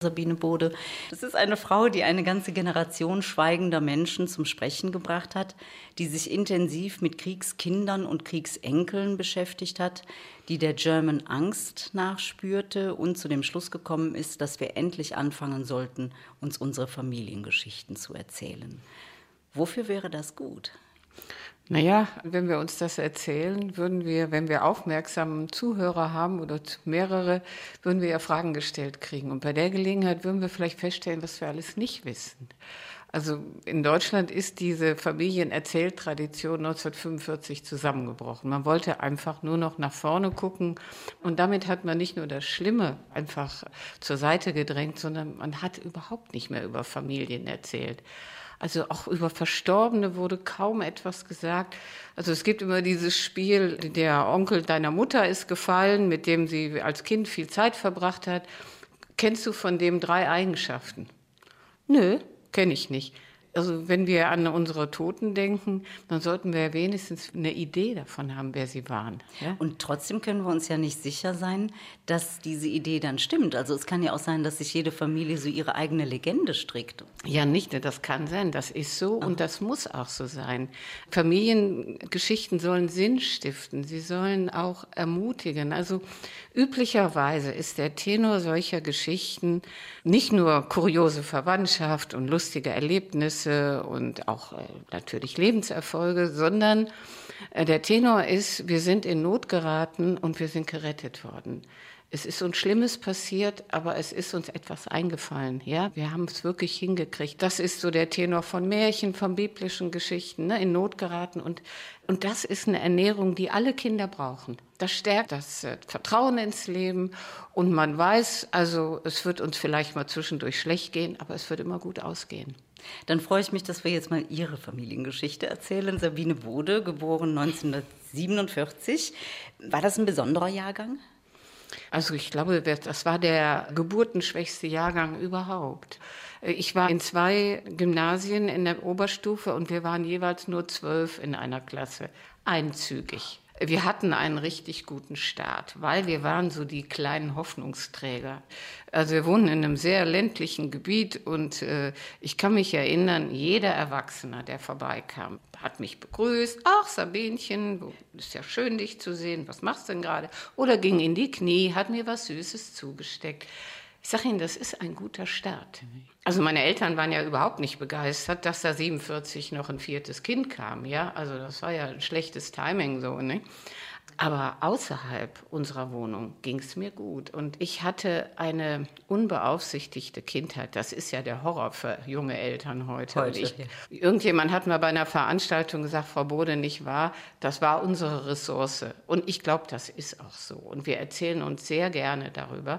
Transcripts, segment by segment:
Sabine Bode. Das ist eine Frau, die eine ganze Generation schweigender Menschen zum Sprechen gebracht hat, die sich intensiv mit Kriegskindern und Kriegsenkeln beschäftigt hat, die der German Angst nachspürte und zu dem Schluss gekommen ist, dass wir endlich anfangen sollten, uns unsere Familiengeschichten zu erzählen. Wofür wäre das gut? Naja, wenn wir uns das erzählen, würden wir, wenn wir aufmerksame Zuhörer haben oder mehrere, würden wir ja Fragen gestellt kriegen. Und bei der Gelegenheit würden wir vielleicht feststellen, was wir alles nicht wissen. Also in Deutschland ist diese Familienerzähltradition 1945 zusammengebrochen. Man wollte einfach nur noch nach vorne gucken. Und damit hat man nicht nur das Schlimme einfach zur Seite gedrängt, sondern man hat überhaupt nicht mehr über Familien erzählt. Also auch über Verstorbene wurde kaum etwas gesagt. Also es gibt immer dieses Spiel, der Onkel deiner Mutter ist gefallen, mit dem sie als Kind viel Zeit verbracht hat. Kennst du von dem 3 Eigenschaften? Nö, kenne ich nicht. Also wenn wir an unsere Toten denken, dann sollten wir wenigstens eine Idee davon haben, wer sie waren. Ja? Und trotzdem können wir uns ja nicht sicher sein, dass diese Idee dann stimmt. Also es kann ja auch sein, dass sich jede Familie so ihre eigene Legende strickt. Ja, nicht nur, das kann sein, das ist so und das muss auch so sein. Familiengeschichten sollen Sinn stiften, sie sollen auch ermutigen. Also üblicherweise ist der Tenor solcher Geschichten nicht nur kuriose Verwandtschaft und lustige Erlebnisse und auch natürlich Lebenserfolge, sondern der Tenor ist, wir sind in Not geraten und wir sind gerettet worden. Es ist uns Schlimmes passiert, aber es ist uns etwas eingefallen. Ja, wir haben es wirklich hingekriegt. Das ist so der Tenor von Märchen, von biblischen Geschichten, ne? In Not geraten. Und das ist eine Ernährung, die alle Kinder brauchen. Das stärkt das Vertrauen ins Leben. Und man weiß, also es wird uns vielleicht mal zwischendurch schlecht gehen, aber es wird immer gut ausgehen. Dann freue ich mich, dass wir jetzt mal Ihre Familiengeschichte erzählen. Sabine Bode, geboren 1947. War das ein besonderer Jahrgang? Also ich glaube, das war der geburtenschwächste Jahrgang überhaupt. Ich war in 2 Gymnasien in der Oberstufe und wir waren jeweils nur 12 in einer Klasse, einzügig. Wir hatten einen richtig guten Start, weil wir waren so die kleinen Hoffnungsträger. Also wir wohnen in einem sehr ländlichen Gebiet und ich kann mich erinnern, jeder Erwachsene, der vorbeikam, hat mich begrüßt. Ach, Sabinchen, ist ja schön, dich zu sehen. Was machst du denn gerade? Oder ging in die Knie, hat mir was Süßes zugesteckt. Ich sage Ihnen, das ist ein guter Start. Also meine Eltern waren ja überhaupt nicht begeistert, dass da 47 noch ein 4. Kind kam. Ja, also das war ja ein schlechtes Timing so, ne? Aber außerhalb unserer Wohnung ging es mir gut. Und ich hatte eine unbeaufsichtigte Kindheit. Das ist ja der Horror für junge Eltern heute. Irgendjemand hat mal bei einer Veranstaltung gesagt, Frau Bode, nicht wahr? Das war unsere Ressource. Und ich glaube, das ist auch so. Und wir erzählen uns sehr gerne darüber.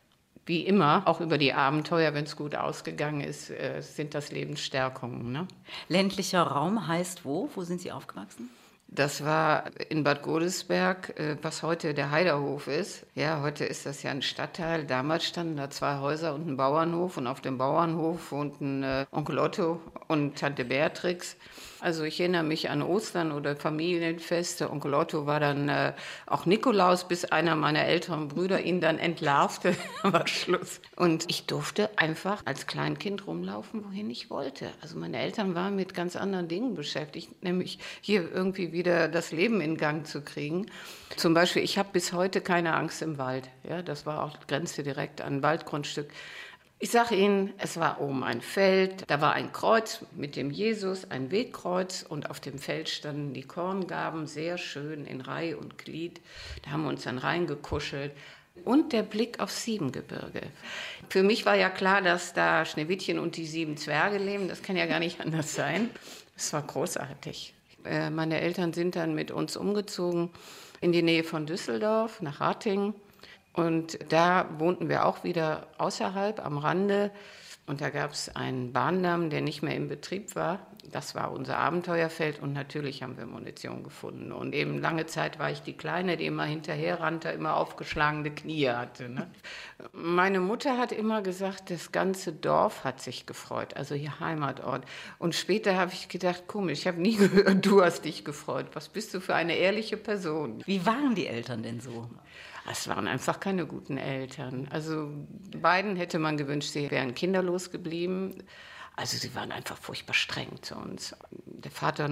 Wie immer, auch über die Abenteuer, wenn es gut ausgegangen ist, sind das Lebensstärkungen. Ne? Ländlicher Raum heißt wo? Wo sind Sie aufgewachsen? Das war in Bad Godesberg, was heute der Heiderhof ist. Ja, heute ist das ja ein Stadtteil. Damals standen da 2 Häuser und ein Bauernhof. Und auf dem Bauernhof wohnten Onkel Otto und Tante Beatrix. Also ich erinnere mich an Ostern oder Familienfeste. Onkel Otto war dann auch Nikolaus, bis einer meiner älteren Brüder ihn dann entlarvte. War Schluss. Und ich durfte einfach als Kleinkind rumlaufen, wohin ich wollte. Also meine Eltern waren mit ganz anderen Dingen beschäftigt, nämlich hier irgendwie wieder das Leben in Gang zu kriegen. Zum Beispiel, ich habe bis heute keine Angst im Wald. Ja, das war auch Grenze direkt an ein Waldgrundstück. Ich sage Ihnen, es war oben ein Feld, da war ein Kreuz mit dem Jesus, ein Wegkreuz und auf dem Feld standen die Korngarben sehr schön in Reih und Glied. Da haben wir uns dann reingekuschelt. Und der Blick aufs Siebengebirge. Für mich war ja klar, dass da Schneewittchen und die 7 Zwerge leben. Das kann ja gar nicht anders sein. Es war großartig. Meine Eltern sind dann mit uns umgezogen in die Nähe von Düsseldorf, nach Ratingen. Und da wohnten wir auch wieder außerhalb, am Rande. Und da gab es einen Bahndamm, der nicht mehr in Betrieb war. Das war unser Abenteuerfeld und natürlich haben wir Munition gefunden. Und eben lange Zeit war ich die Kleine, die immer hinterher rannte, immer aufgeschlagene Knie hatte. Ne? Meine Mutter hat immer gesagt, das ganze Dorf hat sich gefreut, also ihr Heimatort. Und später habe ich gedacht, komisch, ich habe nie gehört, du hast dich gefreut. Was bist du für eine ehrliche Person? Wie waren die Eltern denn so? Es waren einfach keine guten Eltern. Also beiden hätte man gewünscht, sie wären kinderlos geblieben. Also sie waren einfach furchtbar streng zu uns. Der Vater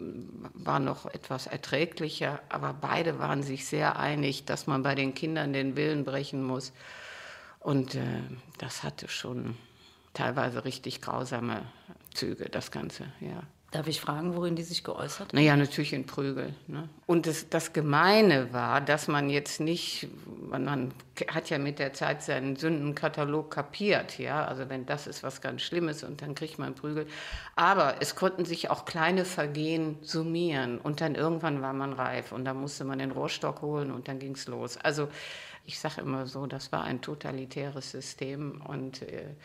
war noch etwas erträglicher, aber beide waren sich sehr einig, dass man bei den Kindern den Willen brechen muss. Und das hatte schon teilweise richtig grausame Züge, das Ganze, ja. Darf ich fragen, worin die sich geäußert haben? Naja, natürlich in Prügel. Ne? Und das Gemeine war, dass man jetzt nicht, man hat ja mit der Zeit seinen Sündenkatalog kapiert, ja, also wenn das ist was ganz Schlimmes und dann kriegt man Prügel. Aber es konnten sich auch kleine Vergehen summieren und dann irgendwann war man reif und dann musste man den Rohrstock holen und dann ging's los. Also ich sage immer so, das war ein totalitäres System und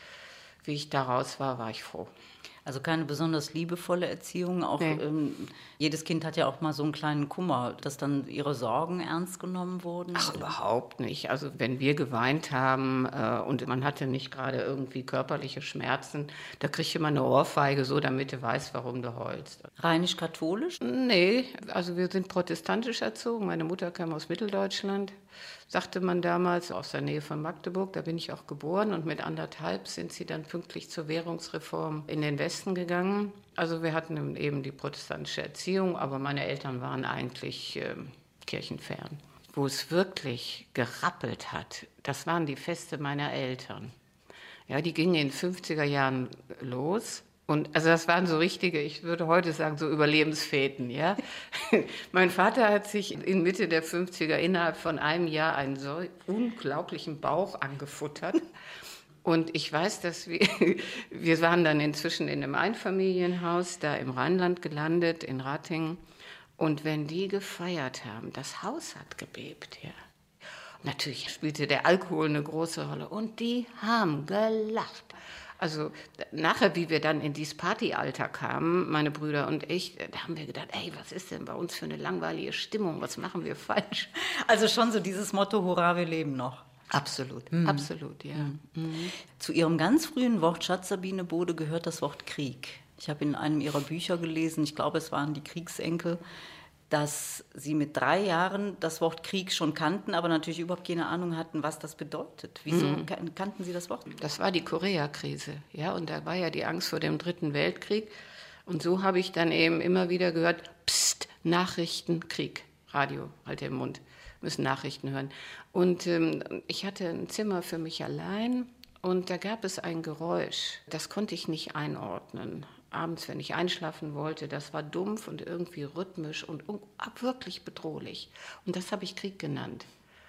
wie ich da raus war, war ich froh. Also keine besonders liebevolle Erziehung. Auch Nee. Jedes Kind hat ja auch mal so einen kleinen Kummer, dass dann ihre Sorgen ernst genommen wurden. Ach, überhaupt nicht. Also wenn wir geweint haben und man hatte nicht gerade irgendwie körperliche Schmerzen, da kriegte man eine Ohrfeige so, damit du weißt, warum du heulst. Rheinisch-katholisch? Nee, also wir sind protestantisch erzogen. Meine Mutter kam aus Mitteldeutschland, sagte man damals, aus der Nähe von Magdeburg. Da bin ich auch geboren und mit 1,5 sind sie dann pünktlich zur Währungsreform in den Westen gegangen. Also wir hatten eben die protestantische Erziehung, aber meine Eltern waren eigentlich kirchenfern. Wo es wirklich gerappelt hat, das waren die Feste meiner Eltern. Ja, die gingen in den 50er Jahren los. Und also das waren so richtige, ich würde heute sagen, so Überlebensfäden, ja. Mein Vater hat sich in Mitte der 50er innerhalb von einem Jahr einen so unglaublichen Bauch angefuttert. Und ich weiß, dass wir waren dann inzwischen in einem Einfamilienhaus da im Rheinland gelandet, in Ratingen. Und wenn die gefeiert haben, das Haus hat gebebt, ja. Natürlich spielte der Alkohol eine große Rolle und die haben gelacht. Also nachher, wie wir dann in dieses Partyalter kamen, meine Brüder und ich, da haben wir gedacht, ey, was ist denn bei uns für eine langweilige Stimmung, was machen wir falsch? Also schon so dieses Motto, hurra, wir leben noch. Absolut, absolut, ja. Zu ihrem ganz frühen Wortschatz, Sabine Bode, gehört das Wort Krieg. Ich habe in einem ihrer Bücher gelesen, ich glaube, es waren die Kriegsenkel, dass sie mit 3 Jahren das Wort Krieg schon kannten, aber natürlich überhaupt keine Ahnung hatten, was das bedeutet. Wieso kannten sie das Wort? Das war die Koreakrise, ja, und da war ja die Angst vor dem Dritten Weltkrieg. Und so habe ich dann eben immer wieder gehört, Psst, Nachrichten, Krieg, Radio, halt im Mund, müssen Nachrichten hören. Und ich hatte ein Zimmer für mich allein und da gab es ein Geräusch, das konnte ich nicht einordnen. Abends, wenn ich einschlafen wollte, das war dumpf und irgendwie rhythmisch und wirklich bedrohlich. Und das habe ich Krieg genannt.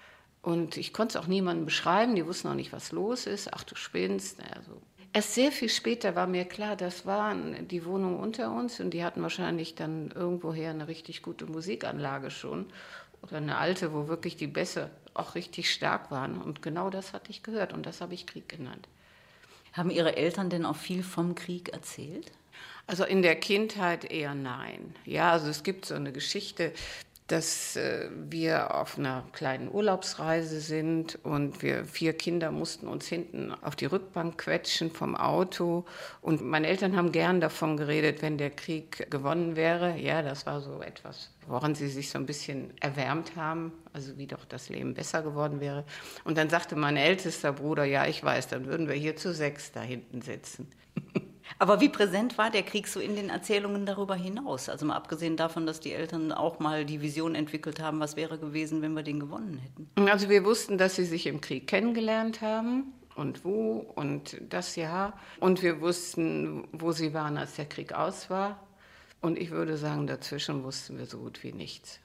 Und ich konnte es auch niemandem beschreiben, die wussten auch nicht, was los ist. Ach, du spinnst. Also. Erst sehr viel später war mir klar, das war die Wohnung unter uns und die hatten wahrscheinlich dann irgendwoher eine richtig gute Musikanlage schon. Oder eine alte, wo wirklich die Bässe auch richtig stark waren. Und genau das hatte ich gehört und das habe ich Krieg genannt. Haben Ihre Eltern denn auch viel vom Krieg erzählt? Also in der Kindheit eher nein. Ja, also es gibt so eine Geschichte, dass wir auf einer kleinen Urlaubsreise sind und wir 4 Kinder mussten uns hinten auf die Rückbank quetschen vom Auto. Und meine Eltern haben gern davon geredet, wenn der Krieg gewonnen wäre. Ja, das war so etwas, woran sie sich so ein bisschen erwärmt haben, also wie doch das Leben besser geworden wäre. Und dann sagte mein ältester Bruder, ja, ich weiß, dann würden wir hier zu 6 da hinten sitzen. Aber wie präsent war der Krieg so in den Erzählungen darüber hinaus? Also mal abgesehen davon, dass die Eltern auch mal die Vision entwickelt haben, was wäre gewesen, wenn wir den gewonnen hätten? Also wir wussten, dass sie sich im Krieg kennengelernt haben und wo und das Jahr. Und wir wussten, wo sie waren, als der Krieg aus war. Und ich würde sagen, dazwischen wussten wir so gut wie nichts.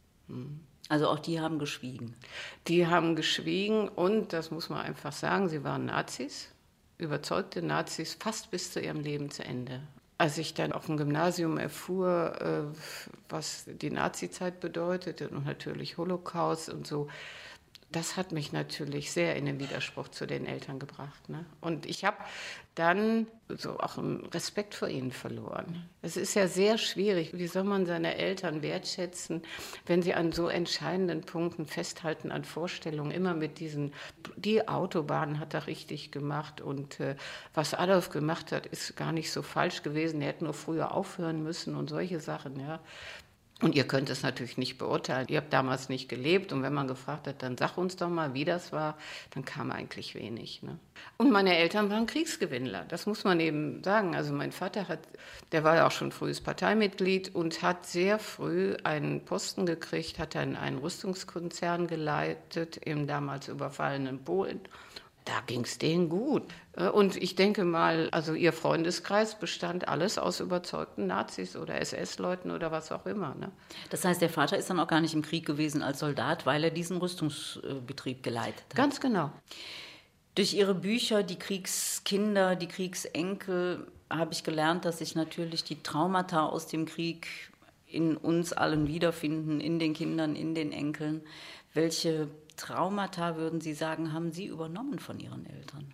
Also auch die haben geschwiegen. Die haben geschwiegen und, das muss man einfach sagen, sie waren Nazis. Überzeugte Nazis fast bis zu ihrem Lebensende. Als ich dann auf dem Gymnasium erfuhr, was die Nazizeit bedeutete und natürlich Holocaust und so, das hat mich natürlich sehr in den Widerspruch zu den Eltern gebracht. Ne? Und ich habe dann so auch einen Respekt vor ihnen verloren. Es ist ja sehr schwierig, wie soll man seine Eltern wertschätzen, wenn sie an so entscheidenden Punkten festhalten, an Vorstellungen, immer mit die Autobahn hat er richtig gemacht und was Adolf gemacht hat, ist gar nicht so falsch gewesen, er hätte nur früher aufhören müssen und solche Sachen, ja. Und ihr könnt es natürlich nicht beurteilen. Ihr habt damals nicht gelebt und wenn man gefragt hat, dann sag uns doch mal, wie das war, dann kam eigentlich wenig. Ne? Und meine Eltern waren Kriegsgewinnler, das muss man eben sagen. Also mein Vater der war ja auch schon frühes Parteimitglied und hat sehr früh einen Posten gekriegt, hat einen Rüstungskonzern geleitet im damals überfallenen Polen. Da ging es denen gut. Und ich denke mal, also ihr Freundeskreis bestand alles aus überzeugten Nazis oder SS-Leuten oder was auch immer. Ne? Das heißt, der Vater ist dann auch gar nicht im Krieg gewesen als Soldat, weil er diesen Rüstungsbetrieb geleitet hat. Ganz genau. Durch Ihre Bücher, die Kriegskinder, die Kriegsenkel, habe ich gelernt, dass sich natürlich die Traumata aus dem Krieg in uns allen wiederfinden, in den Kindern, in den Enkeln. Welche Traumata, würden Sie sagen, haben Sie übernommen von Ihren Eltern?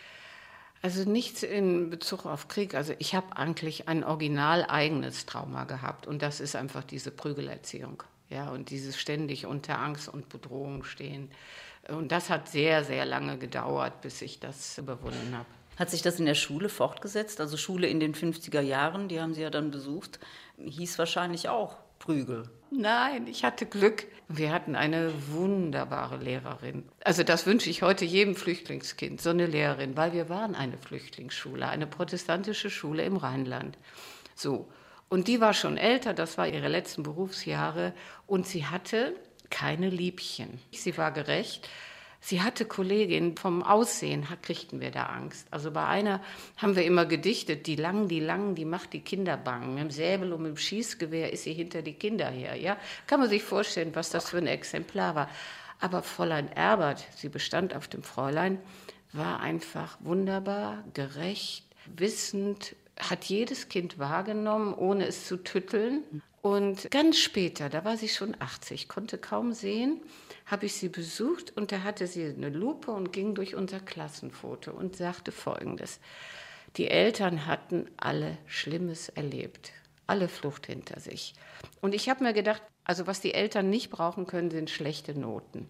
Also nichts in Bezug auf Krieg. Also ich habe eigentlich ein original eigenes Trauma gehabt und das ist einfach diese Prügelerziehung. Ja, und dieses ständig unter Angst und Bedrohung stehen. Und das hat sehr, sehr lange gedauert, bis ich das überwunden habe. Hat sich das in der Schule fortgesetzt? Also Schule in den 50er Jahren, die haben Sie ja dann besucht, hieß wahrscheinlich auch Prügel. Nein, ich hatte Glück. Wir hatten eine wunderbare Lehrerin. Also das wünsche ich heute jedem Flüchtlingskind, so eine Lehrerin, weil wir waren eine Flüchtlingsschule, eine protestantische Schule im Rheinland. So. Und die war schon älter, das war ihre letzten Berufsjahre und sie hatte keine Liebchen. Sie war gerecht. Sie hatte Kolleginnen, vom Aussehen kriegten wir da Angst. Also bei einer haben wir immer gedichtet, die lang, die macht die Kinder bang. Mit dem Säbel und mit dem Schießgewehr ist sie hinter die Kinder her. Ja? Kann man sich vorstellen, was das für ein Exemplar war. Aber Fräulein Erbert, sie bestand auf dem Fräulein, war einfach wunderbar, gerecht, wissend, hat jedes Kind wahrgenommen, ohne es zu tütteln. Und ganz später, da war sie schon 80, konnte kaum sehen, habe ich sie besucht und da hatte sie eine Lupe und ging durch unser Klassenfoto und sagte Folgendes. Die Eltern hatten alle Schlimmes erlebt, alle Flucht hinter sich. Und ich habe mir gedacht, also was die Eltern nicht brauchen können, sind schlechte Noten.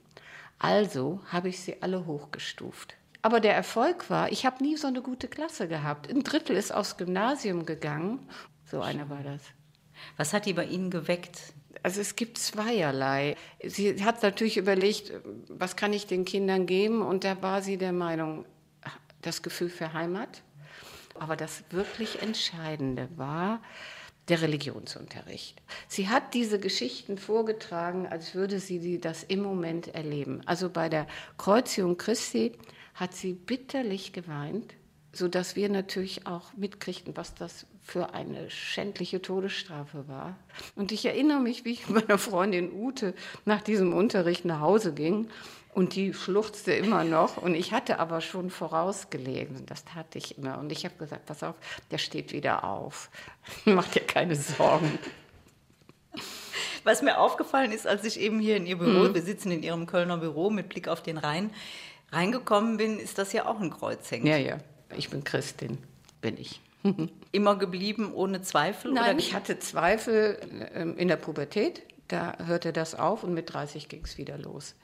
Also habe ich sie alle hochgestuft. Aber der Erfolg war, ich habe nie so eine gute Klasse gehabt. Ein Drittel ist aufs Gymnasium gegangen. So einer war das. Was hat die bei Ihnen geweckt? Also es gibt zweierlei. Sie hat natürlich überlegt, was kann ich den Kindern geben? Und da war sie der Meinung, das Gefühl für Heimat. Aber das wirklich Entscheidende war der Religionsunterricht. Sie hat diese Geschichten vorgetragen, als würde sie das im Moment erleben. Also bei der Kreuzigung Christi hat sie bitterlich geweint, sodass wir natürlich auch mitkriegten, was das für eine schändliche Todesstrafe war. Und ich erinnere mich, wie ich mit meiner Freundin Ute nach diesem Unterricht nach Hause ging und die schluchzte immer noch und ich hatte aber schon vorausgelesen, das tat ich immer. Und ich habe gesagt, pass auf, der steht wieder auf, mach dir keine Sorgen. Was mir aufgefallen ist, als ich eben hier in Ihr Büro, wir sitzen in Ihrem Kölner Büro mit Blick auf den Rhein, reingekommen bin, ist das ja auch ein Kreuz hängt. Ja, ja, ich bin Christin, bin ich. Immer geblieben, ohne Zweifel? Nein, oder? ich hatte Zweifel in der Pubertät, da hörte das auf und mit 30 ging es wieder los.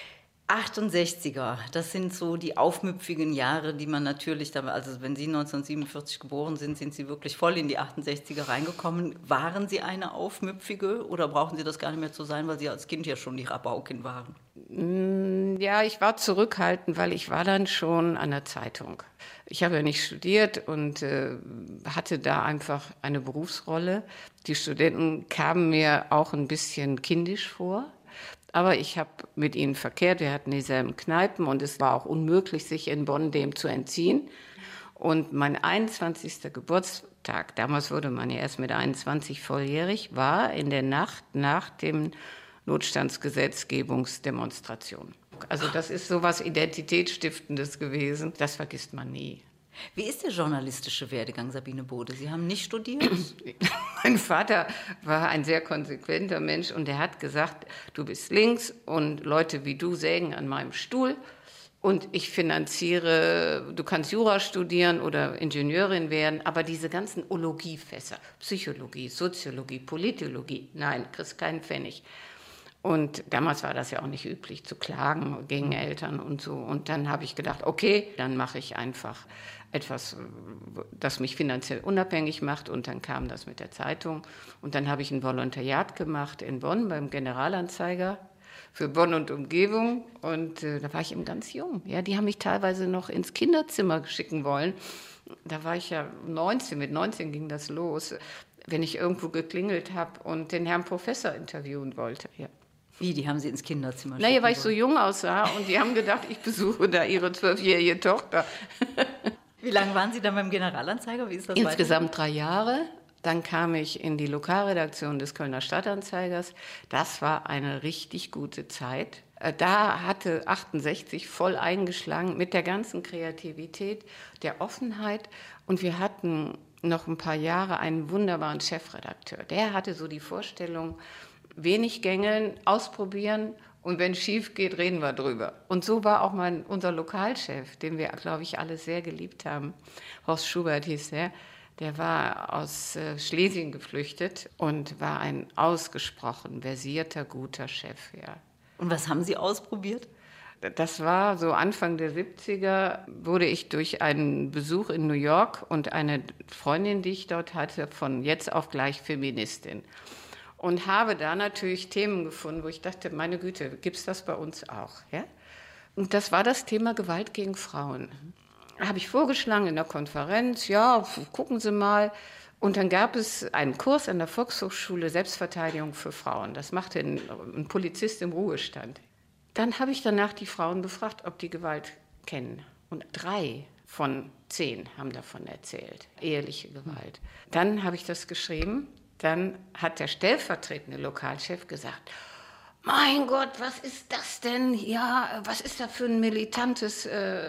68er, das sind so die aufmüpfigen Jahre, die man natürlich, also wenn Sie 1947 geboren sind, sind Sie wirklich voll in die 68er reingekommen. Waren Sie eine Aufmüpfige oder brauchen Sie das gar nicht mehr zu sein, weil Sie als Kind ja schon die Rabaukin waren? Ja, ich war zurückhaltend, weil ich war dann schon an der Zeitung. Ich habe ja nicht studiert und hatte da einfach eine Berufsrolle. Die Studenten kamen mir auch ein bisschen kindisch vor. Aber ich habe mit ihnen verkehrt, wir hatten dieselben Kneipen und es war auch unmöglich, sich in Bonn dem zu entziehen. Und mein 21. Geburtstag, damals wurde man ja erst mit 21 volljährig, war in der Nacht nach dem Notstandsgesetzgebungsdemonstration. Also das ist sowas Identitätsstiftendes gewesen, das vergisst man nie. Wie ist der journalistische Werdegang, Sabine Bode? Sie haben nicht studiert? Mein Vater war ein sehr konsequenter Mensch und er hat gesagt, du bist links und Leute wie du sägen an meinem Stuhl und ich finanziere, du kannst Jura studieren oder Ingenieurin werden, aber diese ganzen Ologiefässer, Psychologie, Soziologie, Politologie, nein, kriegst keinen Pfennig. Und damals war das ja auch nicht üblich zu klagen gegen Eltern und so. Und dann habe ich gedacht, okay, dann mache ich einfach etwas, das mich finanziell unabhängig macht. Und dann kam das mit der Zeitung. Und dann habe ich ein Volontariat gemacht in Bonn beim Generalanzeiger für Bonn und Umgebung. Und da war ich eben ganz jung. Ja, die haben mich teilweise noch ins Kinderzimmer schicken wollen. Da war ich ja 19, mit 19 ging das los, wenn ich irgendwo geklingelt habe und den Herrn Professor interviewen wollte. Ja. Wie, die haben Sie ins Kinderzimmer Naja, weil ich wollen? so jung aussah und die haben gedacht, ich besuche da ihre 12-jährige Tochter. Wie lange waren Sie dann beim Generalanzeiger? Wie ist das Insgesamt 3 Jahre. Dann kam ich in die Lokalredaktion des Kölner Stadtanzeigers. Das war eine richtig gute Zeit. Da hatte 68 voll eingeschlagen mit der ganzen Kreativität, der Offenheit. Und wir hatten noch ein paar Jahre einen wunderbaren Chefredakteur. Der hatte so die Vorstellung, wenig gängeln, ausprobieren und wenn es schief geht, reden wir drüber. Und so war auch unser Lokalchef, den wir, glaube ich, alle sehr geliebt haben. Horst Schubert hieß der. Der war aus Schlesien geflüchtet und war ein ausgesprochen versierter, guter Chef. Ja. Und was haben Sie ausprobiert? Das war so Anfang der 70er, wurde ich durch einen Besuch in New York und eine Freundin, die ich dort hatte, von jetzt auf gleich Feministin. Und habe da natürlich Themen gefunden, wo ich dachte, meine Güte, gibt es das bei uns auch? Ja? Und das war das Thema Gewalt gegen Frauen. Habe ich vorgeschlagen in der Konferenz, ja, gucken Sie mal. Und dann gab es einen Kurs an der Volkshochschule Selbstverteidigung für Frauen. Das machte ein Polizist im Ruhestand. Dann habe ich danach die Frauen befragt, ob die Gewalt kennen. Und 3 von 10 haben davon erzählt, eheliche Gewalt. Dann habe ich das geschrieben. Dann hat der stellvertretende Lokalchef gesagt, mein Gott, was ist das denn? Ja, was ist da für ein militantes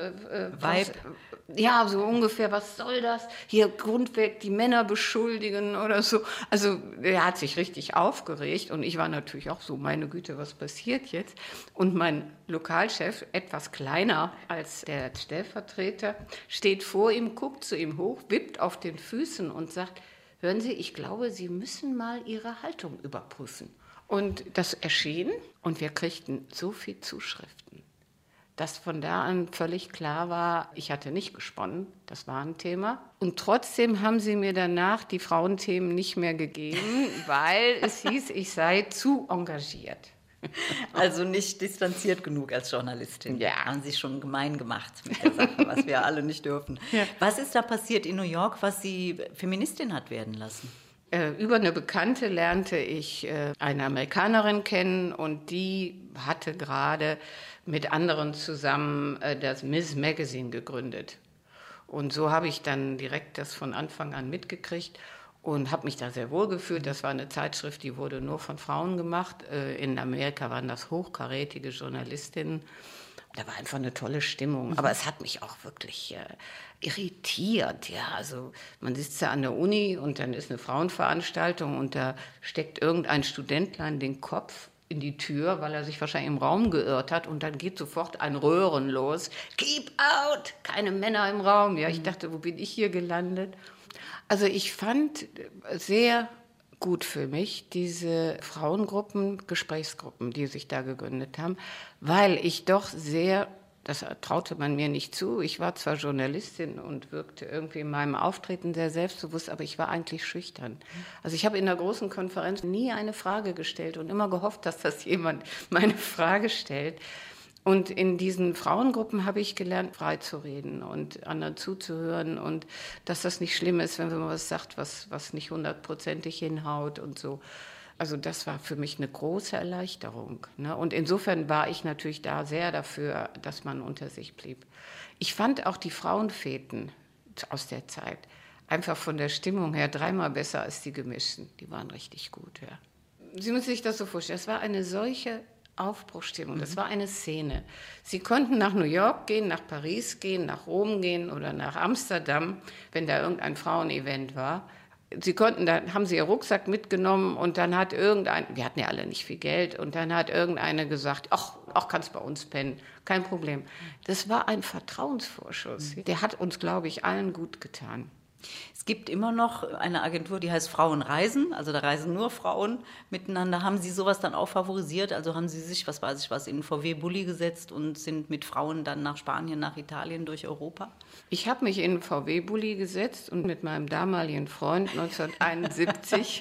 Vibe? Ja, so ungefähr, was soll das? Hier grundweg die Männer beschuldigen oder so. Also er hat sich richtig aufgeregt und ich war natürlich auch so, meine Güte, was passiert jetzt? Und mein Lokalchef, etwas kleiner als der Stellvertreter, steht vor ihm, guckt zu ihm hoch, wippt auf den Füßen und sagt, hören Sie, ich glaube, Sie müssen mal Ihre Haltung überprüfen. Und das erschien und wir kriegten so viel Zuschriften, dass von da an völlig klar war, ich hatte nicht gesponnen, das war ein Thema. Und trotzdem haben sie mir danach die Frauenthemen nicht mehr gegeben, weil es hieß, ich sei zu engagiert. Also nicht distanziert genug als Journalistin. Ja. Haben Sie schon gemein gemacht mit der Sache, was wir alle nicht dürfen. Ja. Was ist da passiert in New York, was Sie Feministin hat werden lassen? Über eine Bekannte lernte ich eine Amerikanerin kennen und die hatte gerade mit anderen zusammen das Ms. Magazine gegründet. Und so habe ich dann direkt das von Anfang an mitgekriegt und habe mich da sehr wohl gefühlt. Das war eine Zeitschrift, die wurde nur von Frauen gemacht. In Amerika waren das hochkarätige Journalistinnen. Da war einfach eine tolle Stimmung. Aber es hat mich auch wirklich irritiert. Ja, also man sitzt da an der Uni und dann ist eine Frauenveranstaltung und da steckt irgendein Studentlein den Kopf in die Tür, weil er sich wahrscheinlich im Raum geirrt hat und dann geht sofort ein Röhren los. Keep out! Keine Männer im Raum. Ja, ich dachte, wo bin ich hier gelandet? Also ich fand sehr gut für mich, diese Frauengruppen, Gesprächsgruppen, die sich da gegründet haben, weil ich doch sehr, das traute man mir nicht zu, ich war zwar Journalistin und wirkte irgendwie in meinem Auftreten sehr selbstbewusst, aber ich war eigentlich schüchtern. Also ich habe in der großen Konferenz nie eine Frage gestellt und immer gehofft, dass das jemand meine Frage stellt. Und in diesen Frauengruppen habe ich gelernt, frei zu reden und anderen zuzuhören und dass das nicht schlimm ist, wenn man was sagt, was nicht 100%ig hinhaut und so. Also das war für mich eine große Erleichterung. Ne? Und insofern war ich natürlich da sehr dafür, dass man unter sich blieb. Ich fand auch die Frauenfeten aus der Zeit einfach von der Stimmung her 3-mal besser als die gemischten. Die waren richtig gut, ja. Sie müssen sich das so vorstellen, es war eine solche Aufbruchstimmung, das war eine Szene. Sie konnten nach New York gehen, nach Paris gehen, nach Rom gehen oder nach Amsterdam, wenn da irgendein Frauenevent war. Sie konnten, da haben sie ihr Rucksack mitgenommen und dann hat wir hatten ja alle nicht viel Geld, und dann hat irgendeine gesagt, ach, kannst bei uns pennen, kein Problem. Das war ein Vertrauensvorschuss. Der hat uns, glaube ich, allen gut getan. Es gibt immer noch eine Agentur, die heißt Frauenreisen, also da reisen nur Frauen miteinander. Haben Sie sowas dann auch favorisiert? Also haben Sie sich, was weiß ich was, in einen VW-Bulli gesetzt und sind mit Frauen dann nach Spanien, nach Italien, durch Europa? Ich habe mich in einen VW-Bulli gesetzt und mit meinem damaligen Freund 1971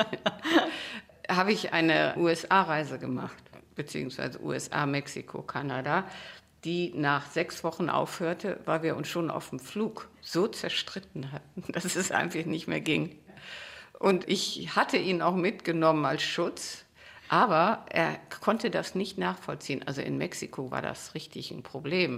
habe ich eine USA-Reise gemacht, beziehungsweise USA, Mexiko, Kanada, die nach 6 Wochen aufhörte, weil wir uns schon auf dem Flug so zerstritten hatten, dass es einfach nicht mehr ging. Und ich hatte ihn auch mitgenommen als Schutz, aber er konnte das nicht nachvollziehen. Also in Mexiko war das richtig ein Problem,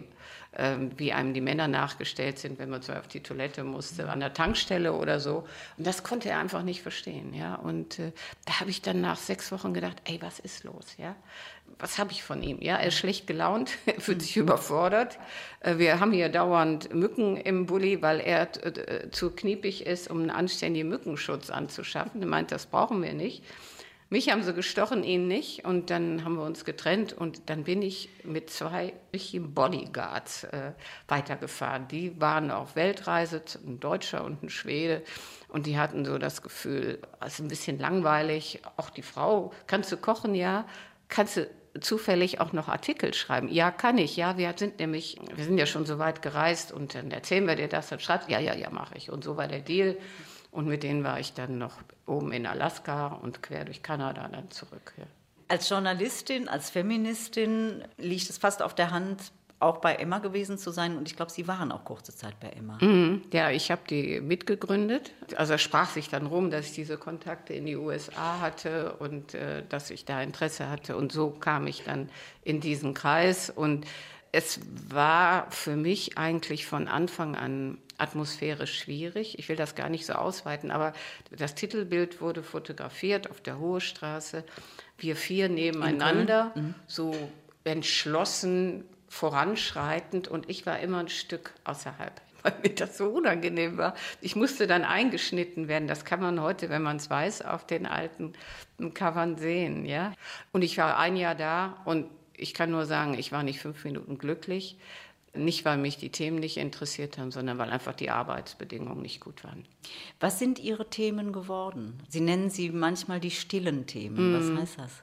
wie einem die Männer nachgestellt sind, wenn man so auf die Toilette musste, an der Tankstelle oder so. Und das konnte er einfach nicht verstehen. Ja? Und da habe ich dann nach 6 Wochen gedacht, ey, was ist los? Ja? Was habe ich von ihm? Ja, er ist schlecht gelaunt, er fühlt sich überfordert. Wir haben hier dauernd Mücken im Bulli, weil er zu kniepig ist, um einen anständigen Mückenschutz anzuschaffen. Er meint, das brauchen wir nicht. Mich haben sie gestochen, ihn nicht. Und dann haben wir uns getrennt. Und dann bin ich mit 2 richtigen Bodyguards weitergefahren. Die waren auf Weltreise, ein Deutscher und ein Schwede. Und die hatten so das Gefühl, es ist ein bisschen langweilig. Auch die Frau, kannst du kochen? Ja. Kannst du zufällig auch noch Artikel schreiben? Ja, kann ich. Ja, wir sind ja schon so weit gereist und dann erzählen wir dir das, dann schreibst du, ja, mache ich. Und so war der Deal. Und mit denen war ich dann noch oben in Alaska und quer durch Kanada dann zurück. Ja. Als Journalistin, als Feministin liegt es fast auf der Hand, auch bei Emma gewesen zu sein. Und ich glaube, Sie waren auch kurze Zeit bei Emma. Ja, ich habe die mitgegründet. Also es sprach sich dann rum, dass ich diese Kontakte in die USA hatte und dass ich da Interesse hatte. Und so kam ich dann in diesen Kreis. Und es war für mich eigentlich von Anfang an atmosphärisch schwierig. Ich will das gar nicht so ausweiten, aber das Titelbild wurde fotografiert auf der Hohe Straße. Wir 4 nebeneinander, so entschlossen, voranschreitend, und ich war immer ein Stück außerhalb, weil mir das so unangenehm war. Ich musste dann eingeschnitten werden. Das kann man heute, wenn man es weiß, auf den alten Covern sehen. Ja? Und ich war 1 Jahr da und ich kann nur sagen, ich war nicht 5 Minuten glücklich. Nicht, weil mich die Themen nicht interessiert haben, sondern weil einfach die Arbeitsbedingungen nicht gut waren. Was sind Ihre Themen geworden? Sie nennen sie manchmal die stillen Themen. Was heißt das?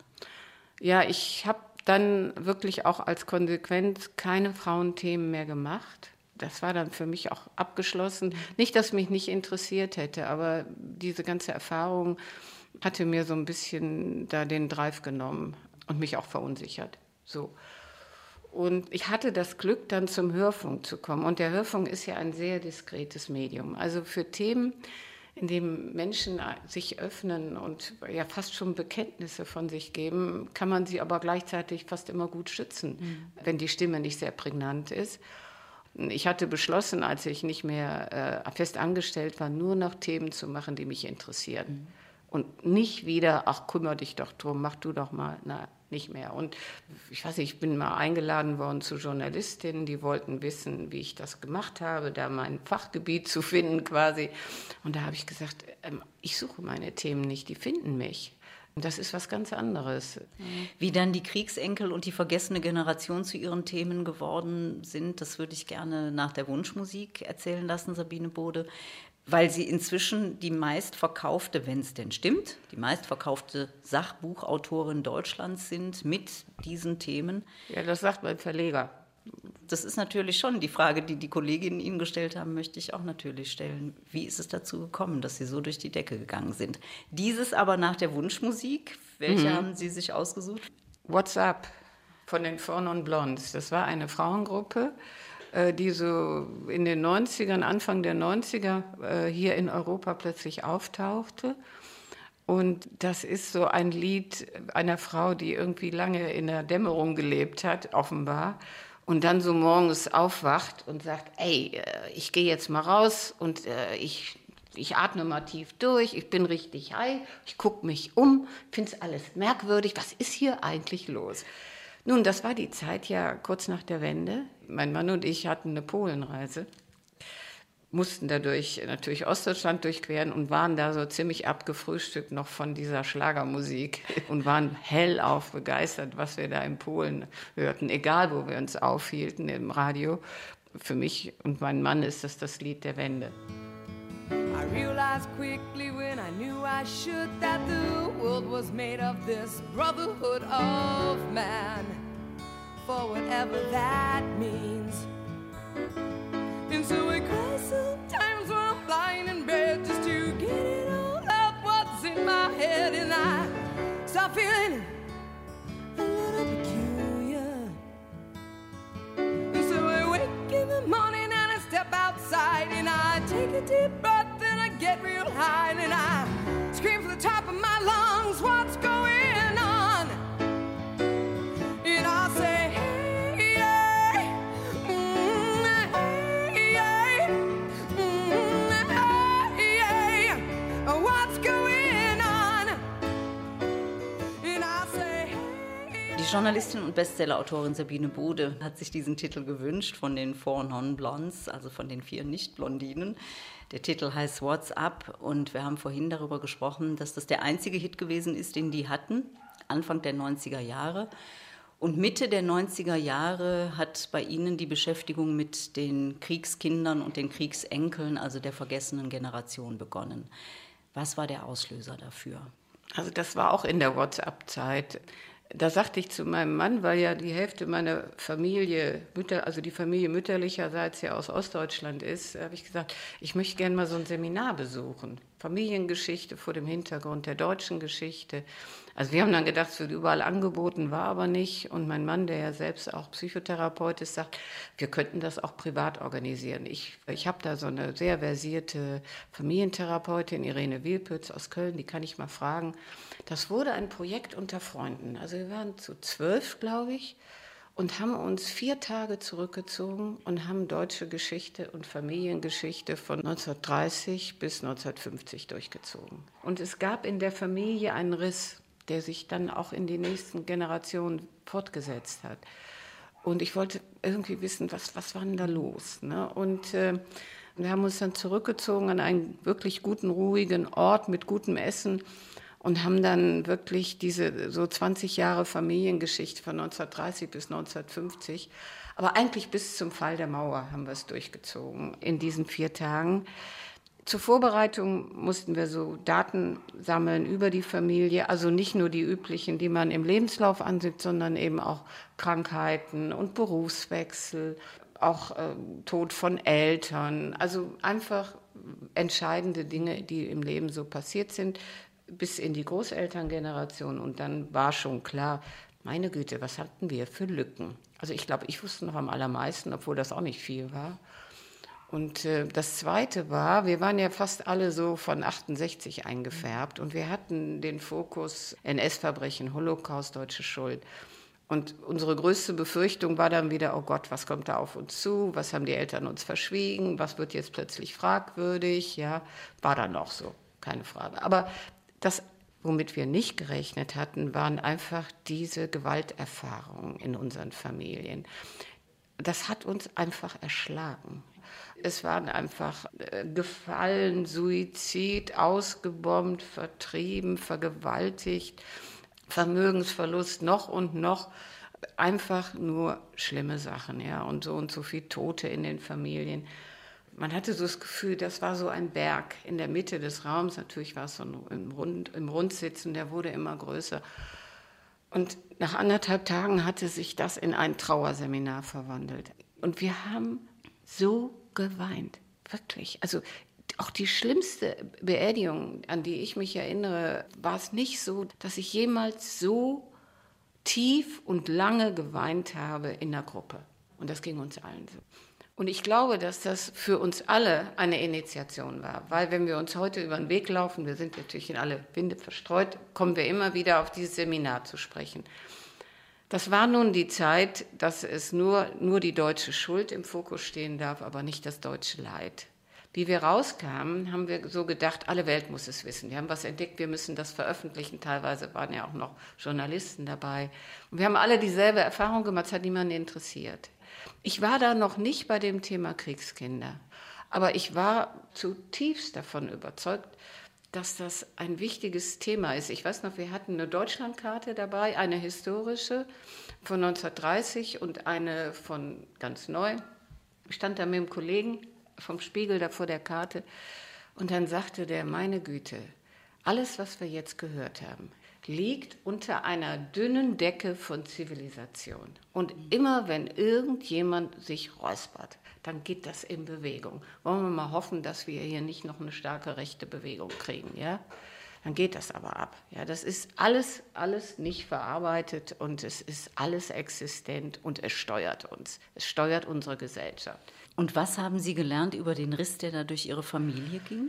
Ja, ich habe dann wirklich auch als Konsequenz keine Frauenthemen mehr gemacht. Das war dann für mich auch abgeschlossen. Nicht, dass mich nicht interessiert hätte, aber diese ganze Erfahrung hatte mir so ein bisschen da den Drive genommen und mich auch verunsichert. So. Und ich hatte das Glück, dann zum Hörfunk zu kommen. Und der Hörfunk ist ja ein sehr diskretes Medium. Also für Themen, in denen Menschen sich öffnen und ja fast schon Bekenntnisse von sich geben, kann man sie aber gleichzeitig fast immer gut schützen, wenn die Stimme nicht sehr prägnant ist. Ich hatte beschlossen, als ich nicht mehr fest angestellt war, nur noch Themen zu machen, die mich interessieren. Und nicht wieder, ach, kümmere dich doch drum, mach du doch mal, na, nicht mehr. Und ich weiß nicht, ich bin mal eingeladen worden zu Journalistinnen, die wollten wissen, wie ich das gemacht habe, da mein Fachgebiet zu finden quasi. Und da habe ich gesagt, ich suche meine Themen nicht, die finden mich. Und das ist was ganz anderes. Wie dann die Kriegsenkel und die vergessene Generation zu ihren Themen geworden sind, das würde ich gerne nach der Wunschmusik erzählen lassen, Sabine Bode. Weil sie inzwischen die meistverkaufte, wenn es denn stimmt, die meistverkaufte Sachbuchautorin Deutschlands sind mit diesen Themen. Ja, das sagt mein Verleger. Das ist natürlich schon die Frage, die die Kolleginnen Ihnen gestellt haben, möchte ich auch natürlich stellen. Wie ist es dazu gekommen, dass Sie so durch die Decke gegangen sind? Dieses aber nach der Wunschmusik. Welche haben Sie sich ausgesucht? What's Up von den Four Non Blondes. Das war eine Frauengruppe, die so in den 90ern, Anfang der 90er hier in Europa plötzlich auftauchte. Und das ist so ein Lied einer Frau, die irgendwie lange in der Dämmerung gelebt hat, offenbar. Und dann so morgens aufwacht und sagt, ey, ich gehe jetzt mal raus und ich atme mal tief durch, ich bin richtig high, ich gucke mich um, finde es alles merkwürdig, was ist hier eigentlich los? Nun, das war die Zeit ja kurz nach der Wende. Mein Mann und ich hatten eine Polenreise, mussten dadurch natürlich Ostdeutschland durchqueren und waren da so ziemlich abgefrühstückt noch von dieser Schlagermusik und waren hellauf begeistert, was wir da in Polen hörten, egal wo wir uns aufhielten im Radio. Für mich und meinen Mann ist das Lied der Wende. I I realized quickly when I knew I should that the world was made of this brotherhood of man, for whatever that means. And so I cry sometimes when I'm lying in bed just to get it all out what's in my head, and I start feeling a little peculiar. And so I wake in the morning and I step outside and I take a deep breath and I get real high and I scream from the top of my lungs, what's going on? And I say, hey, yeah, hey, yeah, hey, yeah, what's going on? And I say, hey. Die Journalistin und Bestsellerautorin Sabine Bode hat sich diesen Titel gewünscht von den 4 Non-Blondes, also von den 4 Nicht-Blondinen. Der Titel heißt What's Up und wir haben vorhin darüber gesprochen, dass das der einzige Hit gewesen ist, den die hatten, Anfang der 90er Jahre. Und Mitte der 90er Jahre hat bei ihnen die Beschäftigung mit den Kriegskindern und den Kriegsenkeln, also der vergessenen Generation, begonnen. Was war der Auslöser dafür? Also das war auch in der WhatsApp-Zeit. Da sagte ich zu meinem Mann, weil ja die Hälfte meiner Familie, also die Familie mütterlicherseits ja aus Ostdeutschland ist, habe ich gesagt, ich möchte gerne mal so ein Seminar besuchen. Familiengeschichte vor dem Hintergrund der deutschen Geschichte. Also wir haben dann gedacht, es wird überall angeboten, war aber nicht. Und mein Mann, der ja selbst auch Psychotherapeut ist, sagt, wir könnten das auch privat organisieren. Ich habe da so eine sehr versierte Familientherapeutin, Irene Wilpütz aus Köln, die kann ich mal fragen. Das wurde ein Projekt unter Freunden. Also wir waren zu 12, glaube ich, und haben uns 4 Tage zurückgezogen und haben deutsche Geschichte und Familiengeschichte von 1930 bis 1950 durchgezogen. Und es gab in der Familie einen Riss, der sich dann auch in die nächsten Generationen fortgesetzt hat. Und ich wollte irgendwie wissen, was war denn da los? Ne? Und wir haben uns dann zurückgezogen an einen wirklich guten, ruhigen Ort mit gutem Essen und haben dann wirklich diese so 20 Jahre Familiengeschichte von 1930 bis 1950, aber eigentlich bis zum Fall der Mauer haben wir es durchgezogen in diesen 4 Tagen. Zur Vorbereitung mussten wir so Daten sammeln über die Familie, also nicht nur die üblichen, die man im Lebenslauf ansieht, sondern eben auch Krankheiten und Berufswechsel, auch Tod von Eltern, also einfach entscheidende Dinge, die im Leben so passiert sind, bis in die Großelterngeneration. Und dann war schon klar, meine Güte, was hatten wir für Lücken? Also ich glaube, ich wusste noch am allermeisten, obwohl das auch nicht viel war. Und das Zweite war, wir waren ja fast alle so von 68 eingefärbt und wir hatten den Fokus NS-Verbrechen, Holocaust, deutsche Schuld. Und unsere größte Befürchtung war dann wieder, oh Gott, was kommt da auf uns zu? Was haben die Eltern uns verschwiegen? Was wird jetzt plötzlich fragwürdig? Ja, war dann auch so, keine Frage. Aber das, womit wir nicht gerechnet hatten, waren einfach diese Gewalterfahrungen in unseren Familien. Das hat uns einfach erschlagen. Es waren einfach Gefallen, Suizid, ausgebombt, vertrieben, vergewaltigt, Vermögensverlust noch und noch. Einfach nur schlimme Sachen, ja, und so viel Tote in den Familien. Man hatte so das Gefühl, das war so ein Berg in der Mitte des Raums. Natürlich war es so im Rundsitzen, der wurde immer größer. Und nach 1,5 Tagen hatte sich das in ein Trauerseminar verwandelt. Und wir haben so geweint, wirklich. Also auch die schlimmste Beerdigung, an die ich mich erinnere, war es nicht so, dass ich jemals so tief und lange geweint habe in der Gruppe. Und das ging uns allen so. Und ich glaube, dass das für uns alle eine Initiation war, weil wenn wir uns heute über den Weg laufen, wir sind natürlich in alle Winde verstreut, kommen wir immer wieder auf dieses Seminar zu sprechen. Das war nun die Zeit, dass es nur die deutsche Schuld im Fokus stehen darf, aber nicht das deutsche Leid. Wie wir rauskamen, haben wir so gedacht, alle Welt muss es wissen. Wir haben was entdeckt, wir müssen das veröffentlichen. Teilweise waren ja auch noch Journalisten dabei. Und wir haben alle dieselbe Erfahrung gemacht, es hat niemanden interessiert. Ich war da noch nicht bei dem Thema Kriegskinder, aber ich war zutiefst davon überzeugt, dass das ein wichtiges Thema ist. Ich weiß noch, wir hatten eine Deutschlandkarte dabei, eine historische von 1930 und eine von ganz neu. Ich stand da mit einem Kollegen vom Spiegel da vor der Karte Und dann sagte der, meine Güte, alles, was wir jetzt gehört haben, liegt unter einer dünnen Decke von Zivilisation. Und immer wenn irgendjemand sich räuspert, dann geht das in Bewegung. Wollen wir mal hoffen, dass wir hier nicht noch eine starke rechte Bewegung kriegen, ja? Dann geht das aber ab. Ja, das ist alles nicht verarbeitet und es ist alles existent und es steuert uns. Es steuert unsere Gesellschaft. Und was haben Sie gelernt über den Riss, der da durch Ihre Familie ging?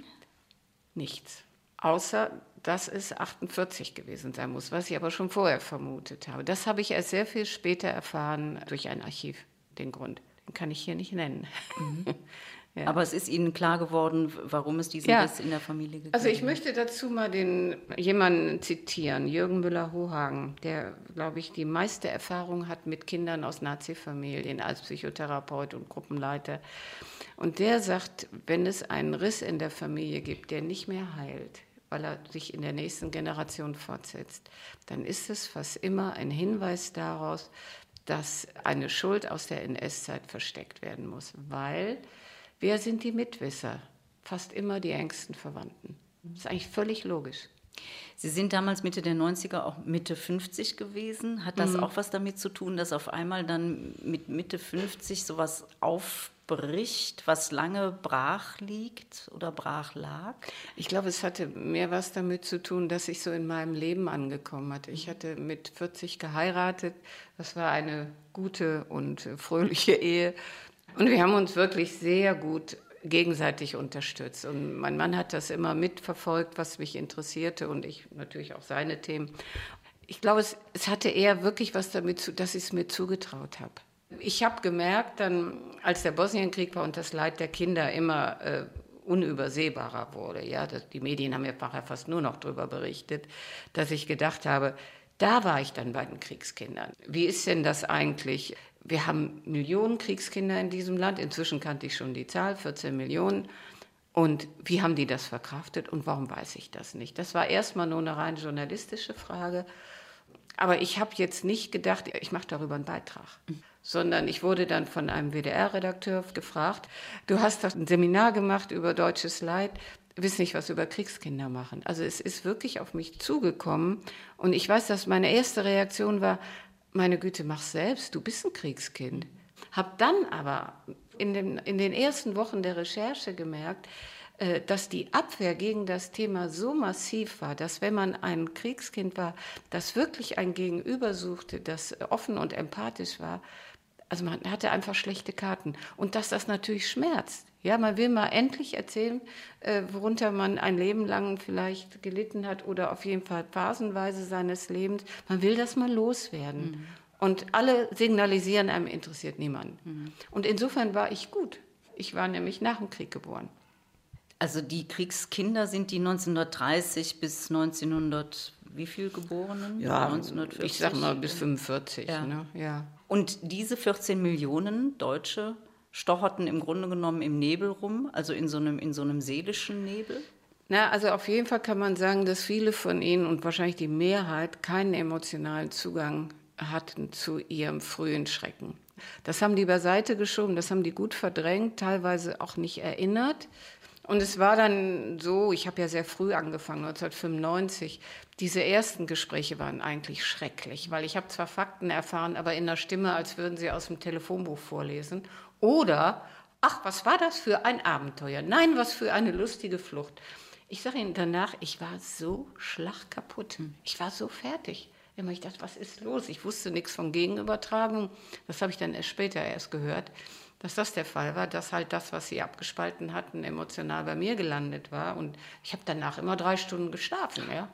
Nichts. Außer, dass es 48 gewesen sein muss, was ich aber schon vorher vermutet habe. Das habe ich erst sehr viel später erfahren durch ein Archiv, den Grund. Den kann ich hier nicht nennen. Mhm. Ja. Aber es ist Ihnen klar geworden, warum es diesen Riss in der Familie gegeben hat? Also ich möchte dazu mal jemanden zitieren, Jürgen Müller-Hohagen, der, glaube ich, die meiste Erfahrung hat mit Kindern aus Nazi-Familien als Psychotherapeut und Gruppenleiter. Und der sagt, wenn es einen Riss in der Familie gibt, der nicht mehr heilt, weil er sich in der nächsten Generation fortsetzt, dann ist es fast immer ein Hinweis daraus, dass eine Schuld aus der NS-Zeit versteckt werden muss, weil wer sind die Mitwisser? Fast immer die engsten Verwandten. Das ist eigentlich völlig logisch. Sie sind damals Mitte der 90er auch Mitte 50 gewesen. Hat das auch was damit zu tun, dass auf einmal dann mit Mitte 50 sowas aufbricht, was lange brach liegt oder brach lag? Ich glaube, es hatte mehr was damit zu tun, dass ich so in meinem Leben angekommen hatte. Ich hatte mit 40 geheiratet. Das war eine gute und fröhliche Ehe. Und wir haben uns wirklich sehr gut gegenseitig unterstützt. Und mein Mann hat das immer mitverfolgt, was mich interessierte und ich natürlich auch seine Themen. Ich glaube, es hatte eher wirklich was damit zu tun, dass ich es mir zugetraut habe. Ich habe gemerkt, dann, als der Bosnienkrieg war und das Leid der Kinder immer unübersehbarer wurde, ja, die Medien haben ja nachher fast nur noch darüber berichtet, dass ich gedacht habe, da war ich dann bei den Kriegskindern. Wie ist denn das eigentlich? Wir haben Millionen Kriegskinder in diesem Land. Inzwischen kannte ich schon die Zahl, 14 Millionen. Und wie haben die das verkraftet und warum weiß ich das nicht? Das war erstmal nur eine rein journalistische Frage. Aber ich habe jetzt nicht gedacht, ich mache darüber einen Beitrag. Sondern ich wurde dann von einem WDR-Redakteur gefragt, du hast doch ein Seminar gemacht über deutsches Leid, wissen nicht, was über Kriegskinder machen. Also es ist wirklich auf mich zugekommen. Und ich weiß, dass meine erste Reaktion war, meine Güte, mach selbst, du bist ein Kriegskind. Hab dann aber in den ersten Wochen der Recherche gemerkt, dass die Abwehr gegen das Thema so massiv war, dass wenn man ein Kriegskind war, das wirklich ein Gegenüber suchte, das offen und empathisch war, also man hatte einfach schlechte Karten. Und dass das natürlich schmerzt. Ja, man will mal endlich erzählen, worunter man ein Leben lang vielleicht gelitten hat oder auf jeden Fall phasenweise seines Lebens. Man will das mal loswerden. Mhm. Und alle signalisieren, einem interessiert niemanden. Mhm. Und insofern war ich gut. Ich war nämlich nach dem Krieg geboren. Also die Kriegskinder sind die 1930 bis 1900, wie viel Geborenen? Ja, 1940? Ich sag mal bis 45. Ja. Ne? Ja. Und diese 14 Millionen Deutsche stocherten im Grunde genommen im Nebel rum, also in so einem seelischen Nebel? Na, also auf jeden Fall kann man sagen, dass viele von ihnen und wahrscheinlich die Mehrheit keinen emotionalen Zugang hatten zu ihrem frühen Schrecken. Das haben die beiseite geschoben, das haben die gut verdrängt, teilweise auch nicht erinnert. Und es war dann so, ich habe ja sehr früh angefangen, 1995, diese ersten Gespräche waren eigentlich schrecklich, weil ich habe zwar Fakten erfahren, aber in der Stimme, als würden sie aus dem Telefonbuch vorlesen. Oder, ach, was war das für ein Abenteuer? Nein, was für eine lustige Flucht. Ich sage Ihnen danach, ich war so schlagkaputt. Ich war so fertig. Ich dachte, was ist los? Ich wusste nichts von Gegenübertragung. Das habe ich dann später erst gehört, dass das der Fall war, dass halt das, was sie abgespalten hatten, emotional bei mir gelandet war. Und ich habe danach immer 3 Stunden geschlafen. Ja?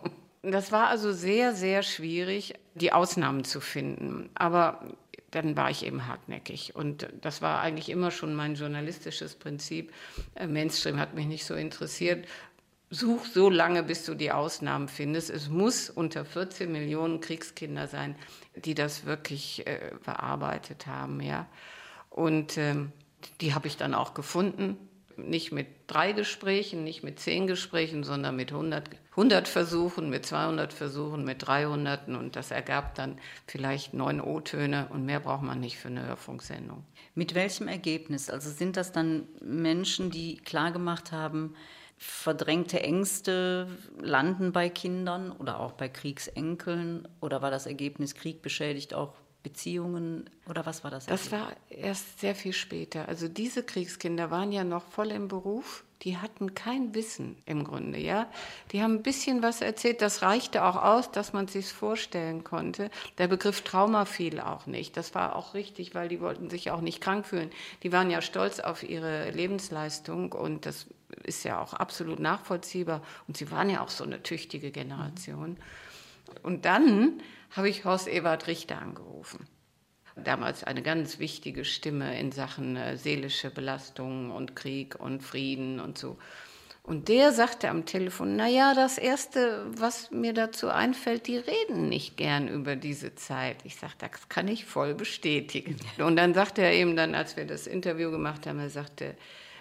Das war also sehr, sehr schwierig, die Ausnahmen zu finden. Aber dann war ich eben hartnäckig. Und das war eigentlich immer schon mein journalistisches Prinzip. Mainstream hat mich nicht so interessiert. Such so lange, bis du die Ausnahmen findest. Es muss unter 14 Millionen Kriegskinder sein, die das wirklich verarbeitet haben. Ja. Und die habe ich dann auch gefunden. nicht mit 3 Gesprächen, nicht mit 10 Gesprächen, sondern mit 100 Versuchen, mit 200 Versuchen, mit 300. Und das ergab dann vielleicht 9 O-Töne und mehr braucht man nicht für eine Hörfunksendung. Mit welchem Ergebnis? Also sind das dann Menschen, die klargemacht haben, verdrängte Ängste landen bei Kindern oder auch bei Kriegsenkeln? Oder war das Ergebnis, Krieg beschädigt auch Beziehungen? Oder was war das Ergebnis? Das war erst sehr viel später. Also diese Kriegskinder waren ja noch voll im Beruf. Die hatten kein Wissen im Grunde, ja. Die haben ein bisschen was erzählt, das reichte auch aus, dass man es sich vorstellen konnte. Der Begriff Trauma fiel auch nicht. Das war auch richtig, weil die wollten sich auch nicht krank fühlen. Die waren ja stolz auf ihre Lebensleistung und das ist ja auch absolut nachvollziehbar. Und sie waren ja auch so eine tüchtige Generation. Und dann habe ich Horst Ewald Richter angerufen. Damals eine ganz wichtige Stimme in Sachen seelische Belastung und Krieg und Frieden und so. Und der sagte am Telefon, naja, das Erste, was mir dazu einfällt, die reden nicht gern über diese Zeit. Ich sagte, das kann ich voll bestätigen. Und dann sagte er eben dann, als wir das Interview gemacht haben, er sagte,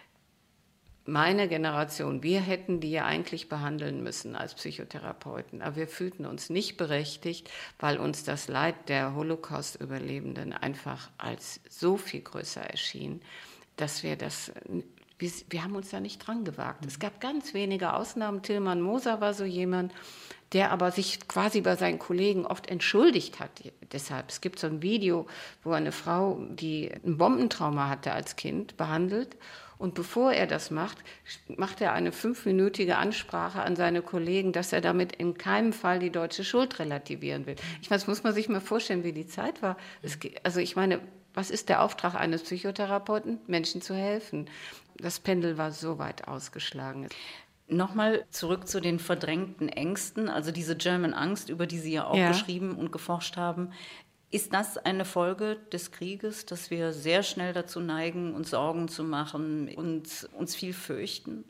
meine Generation, wir hätten die ja eigentlich behandeln müssen als Psychotherapeuten, aber wir fühlten uns nicht berechtigt, weil uns das Leid der Holocaust-Überlebenden einfach als so viel größer erschien, dass wir haben uns da nicht dran gewagt. Es gab ganz wenige Ausnahmen. Tillmann Moser war so jemand, der aber sich quasi bei seinen Kollegen oft entschuldigt hat. Deshalb, es gibt so ein Video, wo eine Frau, die ein Bombentrauma hatte als Kind, behandelt. Und bevor er das macht er eine 5-minütige Ansprache an seine Kollegen, dass er damit in keinem Fall die deutsche Schuld relativieren will. Ich meine, das muss man sich mal vorstellen, wie die Zeit war. Also ich meine, was ist der Auftrag eines Psychotherapeuten? Menschen zu helfen. Das Pendel war so weit ausgeschlagen. Nochmal zurück zu den verdrängten Ängsten, also diese German Angst, über die Sie ja auch geschrieben und geforscht haben. Ist das eine Folge des Krieges, dass wir sehr schnell dazu neigen, uns Sorgen zu machen und uns viel fürchten?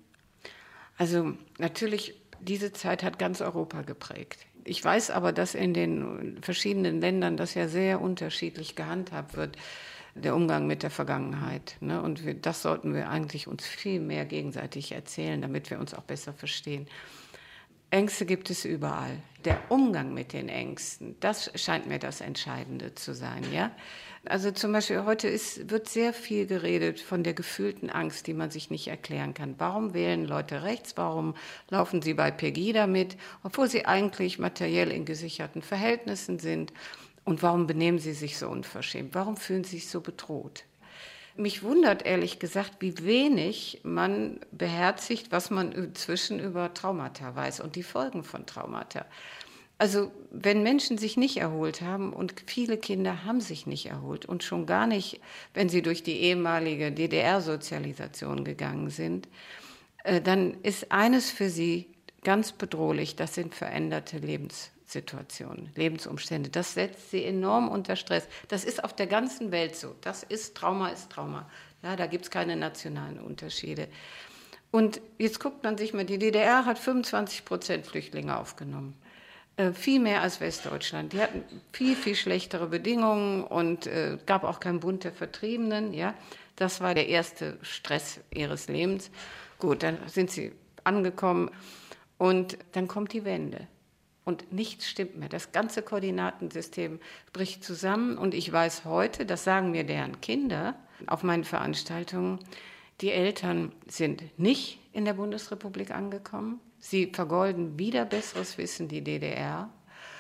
Also natürlich, diese Zeit hat ganz Europa geprägt. Ich weiß aber, dass in den verschiedenen Ländern das ja sehr unterschiedlich gehandhabt wird, der Umgang mit der Vergangenheit. Ne? Und das sollten wir eigentlich uns viel mehr gegenseitig erzählen, damit wir uns auch besser verstehen. Ängste gibt es überall. Der Umgang mit den Ängsten, das scheint mir das Entscheidende zu sein. Ja? Also zum Beispiel heute wird sehr viel geredet von der gefühlten Angst, die man sich nicht erklären kann. Warum wählen Leute rechts? Warum laufen sie bei Pegida mit, obwohl sie eigentlich materiell in gesicherten Verhältnissen sind? Und warum benehmen sie sich so unverschämt? Warum fühlen sie sich so bedroht? Mich wundert ehrlich gesagt, wie wenig man beherzigt, was man inzwischen über Traumata weiß und die Folgen von Traumata. Also wenn Menschen sich nicht erholt haben und viele Kinder haben sich nicht erholt und schon gar nicht, wenn sie durch die ehemalige DDR-Sozialisation gegangen sind, dann ist eines für sie ganz bedrohlich, das sind veränderte Lebenssituationen, Lebensumstände. Das setzt sie enorm unter Stress. Das ist auf der ganzen Welt so. Das ist Trauma, ist Trauma. Ja, da gibt es keine nationalen Unterschiede. Und jetzt guckt man sich mal, die DDR hat 25% Flüchtlinge aufgenommen. Viel mehr als Westdeutschland. Die hatten viel, viel schlechtere Bedingungen und gab auch keinen Bund der Vertriebenen. Ja? Das war der erste Stress ihres Lebens. Gut, dann sind sie angekommen und dann kommt die Wende. Und nichts stimmt mehr. Das ganze Koordinatensystem bricht zusammen. Und ich weiß heute, das sagen mir deren Kinder auf meinen Veranstaltungen, die Eltern sind nicht in der Bundesrepublik angekommen. Sie vergolden wieder besseres Wissen die DDR.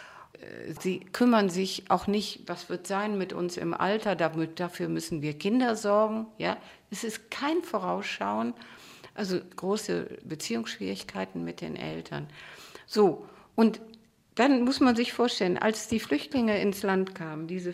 Sie kümmern sich auch nicht, was wird sein mit uns im Alter, dafür müssen wir Kinder sorgen. Ja? Es ist kein Vorausschauen, also große Beziehungsschwierigkeiten mit den Eltern. So, und dann muss man sich vorstellen, als die Flüchtlinge ins Land kamen, diese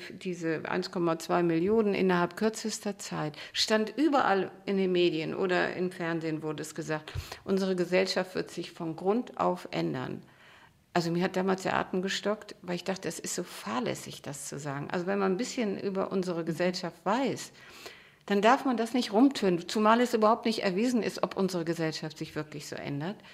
1,2 Millionen innerhalb kürzester Zeit, stand überall in den Medien oder im Fernsehen wurde es gesagt, unsere Gesellschaft wird sich von Grund auf ändern. Also mir hat damals der Atem gestockt, weil ich dachte, es ist so fahrlässig, das zu sagen. Also wenn man ein bisschen über unsere Gesellschaft weiß, dann darf man das nicht rumtönen, zumal es überhaupt nicht erwiesen ist, ob unsere Gesellschaft sich wirklich so ändert.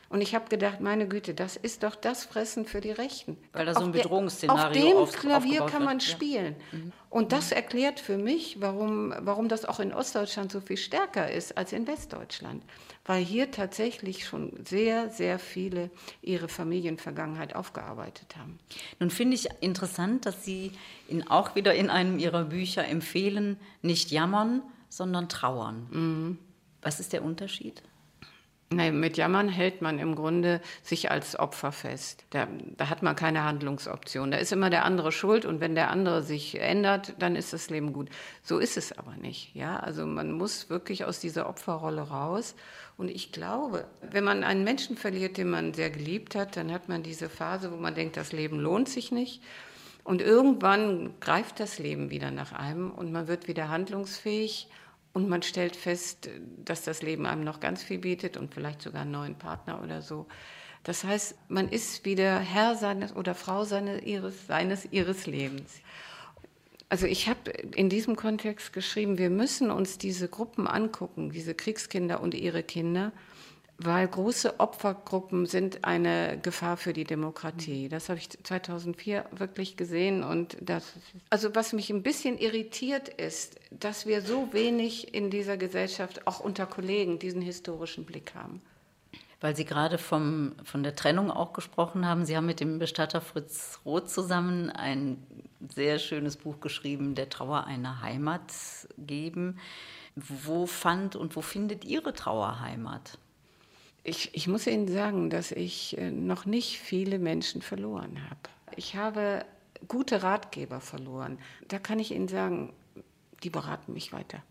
Und ich habe gedacht, meine Güte, das ist doch das Fressen für die Rechten. Weil da so ein Bedrohungsszenario auf dem Klavier kann man wird. spielen. Ja. Und das erklärt für mich, warum das auch in Ostdeutschland so viel stärker ist als in Westdeutschland. Weil hier tatsächlich schon sehr, sehr viele ihre Familienvergangenheit aufgearbeitet haben. Nun finde ich interessant, dass Sie auch wieder in einem Ihrer Bücher empfehlen, nicht jammern, sondern trauern. Was ist der Unterschied? Nein, mit Jammern hält man im Grunde sich als Opfer fest. Da hat man keine Handlungsoption. Da ist immer der andere schuld und wenn der andere sich ändert, dann ist das Leben gut. So ist es aber nicht. Ja? Also man muss wirklich aus dieser Opferrolle raus. Und ich glaube, wenn man einen Menschen verliert, den man sehr geliebt hat, dann hat man diese Phase, wo man denkt, das Leben lohnt sich nicht. Und irgendwann greift das Leben wieder nach einem und man wird wieder handlungsfähig. Und man stellt fest, dass das Leben einem noch ganz viel bietet und vielleicht sogar einen neuen Partner oder so. Das heißt, man ist wieder Herr seines oder Frau ihres Lebens. Also ich habe in diesem Kontext geschrieben, wir müssen uns diese Gruppen angucken, diese Kriegskinder und ihre Kinder, weil große Opfergruppen sind eine Gefahr für die Demokratie. Das habe ich 2004 wirklich gesehen. Und also was mich ein bisschen irritiert ist, dass wir so wenig in dieser Gesellschaft, auch unter Kollegen, diesen historischen Blick haben. Weil Sie gerade von der Trennung auch gesprochen haben. Sie haben mit dem Bestatter Fritz Roth zusammen ein sehr schönes Buch geschrieben, Der Trauer eine Heimat geben. Wo fand und wo findet Ihre Trauer Heimat? Ich muss Ihnen sagen, dass ich noch nicht viele Menschen verloren habe. Ich habe gute Ratgeber verloren. Da kann ich Ihnen sagen, die beraten mich weiter.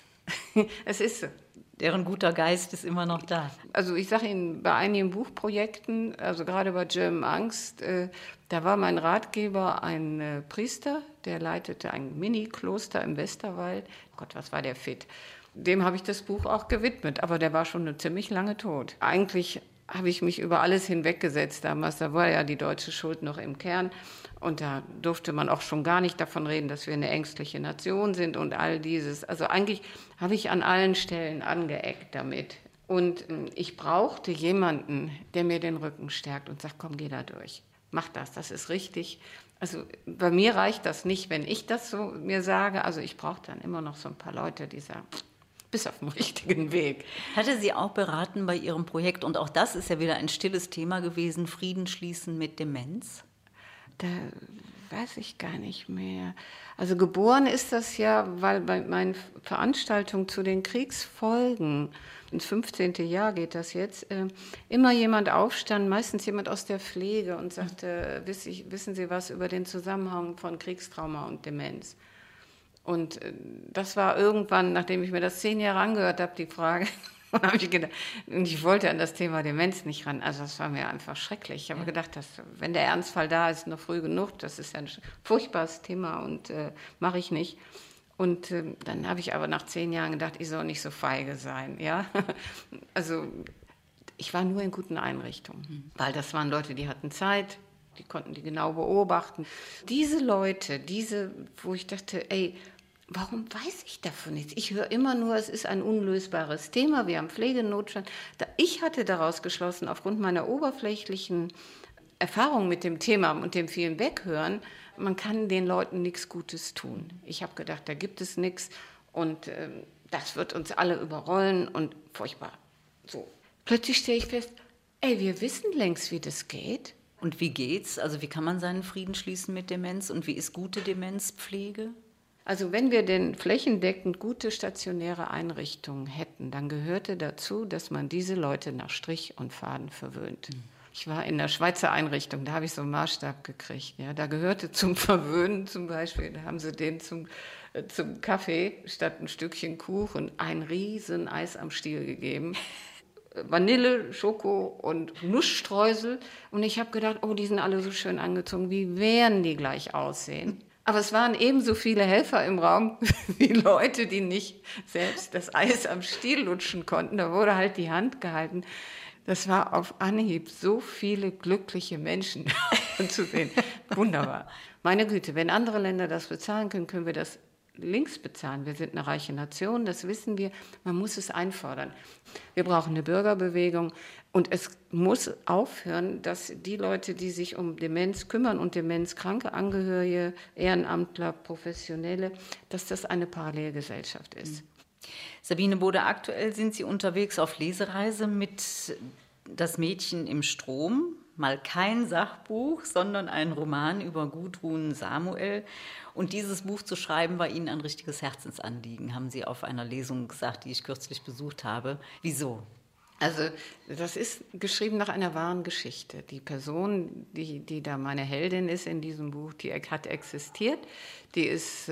Es ist so. Deren guter Geist ist immer noch da. Also ich sage Ihnen, bei einigen Buchprojekten, also gerade bei German Angst, da war mein Ratgeber ein Priester, der leitete ein Mini-Kloster im Westerwald. Oh Gott, was war der fit. Dem habe ich das Buch auch gewidmet, aber der war schon ziemlich lange tot. Eigentlich habe ich mich über alles hinweggesetzt damals. Da war ja die deutsche Schuld noch im Kern. Und da durfte man auch schon gar nicht davon reden, dass wir eine ängstliche Nation sind und all dieses. Also eigentlich habe ich an allen Stellen angeeckt damit. Und ich brauchte jemanden, der mir den Rücken stärkt und sagt, komm, geh da durch. Mach das ist richtig. Also bei mir reicht das nicht, wenn ich das so mir sage. Also ich brauche dann immer noch so ein paar Leute, die sagen, bist auf dem richtigen Weg. Hatte Sie auch beraten bei Ihrem Projekt, und auch das ist ja wieder ein stilles Thema gewesen, Frieden schließen mit Demenz? Da weiß ich gar nicht mehr. Also geboren ist das ja, weil bei meinen Veranstaltungen zu den Kriegsfolgen, ins 15. Jahr geht das jetzt, immer jemand aufstand, meistens jemand aus der Pflege und sagte, wissen Sie was über den Zusammenhang von Kriegstrauma und Demenz? Und das war irgendwann, nachdem ich mir das 10 Jahre angehört habe, die Frage, und habe ich gedacht, und ich wollte an das Thema Demenz nicht ran. Also das war mir einfach schrecklich. Ich habe gedacht, wenn der Ernstfall da ist, noch früh genug, das ist ja ein furchtbares Thema und mache ich nicht. Und dann habe ich aber nach 10 Jahren gedacht, ich soll nicht so feige sein. Ja? Also ich war nur in guten Einrichtungen, weil das waren Leute, die hatten Zeit, die konnten die genau beobachten. Diese Leute, wo ich dachte, ey, warum weiß ich davon nichts? Ich höre immer nur, es ist ein unlösbares Thema, wir haben Pflegenotstand. Ich hatte daraus geschlossen, aufgrund meiner oberflächlichen Erfahrung mit dem Thema und dem vielen Weghören, man kann den Leuten nichts Gutes tun. Ich habe gedacht, da gibt es nichts und das wird uns alle überrollen und furchtbar. So. Plötzlich stelle ich fest, ey, wir wissen längst, wie das geht. Und wie geht's? Also wie kann man seinen Frieden schließen mit Demenz und wie ist gute Demenzpflege? Also wenn wir denn flächendeckend gute stationäre Einrichtungen hätten, dann gehörte dazu, dass man diese Leute nach Strich und Faden verwöhnt. Ich war in der Schweizer Einrichtung, da habe ich so einen Maßstab gekriegt. Ja, da gehörte zum Verwöhnen zum Beispiel, da haben sie den zum Kaffee statt ein Stückchen Kuchen ein riesen Eis am Stiel gegeben. Vanille, Schoko und Nussstreusel. Und ich habe gedacht, oh, die sind alle so schön angezogen, wie werden die gleich aussehen? Aber es waren ebenso viele Helfer im Raum wie Leute, die nicht selbst das Eis am Stiel lutschen konnten. Da wurde halt die Hand gehalten. Das war auf Anhieb so viele glückliche Menschen zu sehen. Wunderbar. Meine Güte, wenn andere Länder das bezahlen können, können wir das links bezahlen. Wir sind eine reiche Nation, das wissen wir. Man muss es einfordern. Wir brauchen eine Bürgerbewegung und es muss aufhören, dass die Leute, die sich um Demenz kümmern und demenzkranke Angehörige, Ehrenamtler, Professionelle, dass das eine Parallelgesellschaft ist. Sabine Bode, aktuell sind Sie unterwegs auf Lesereise mit Das Mädchen im Strom. Mal kein Sachbuch, sondern ein Roman über Gudrun Samuel. Und dieses Buch zu schreiben, war Ihnen ein richtiges Herzensanliegen, haben Sie auf einer Lesung gesagt, die ich kürzlich besucht habe. Wieso? Also das ist geschrieben nach einer wahren Geschichte. Die Person, die da meine Heldin ist in diesem Buch, die hat existiert. Die ist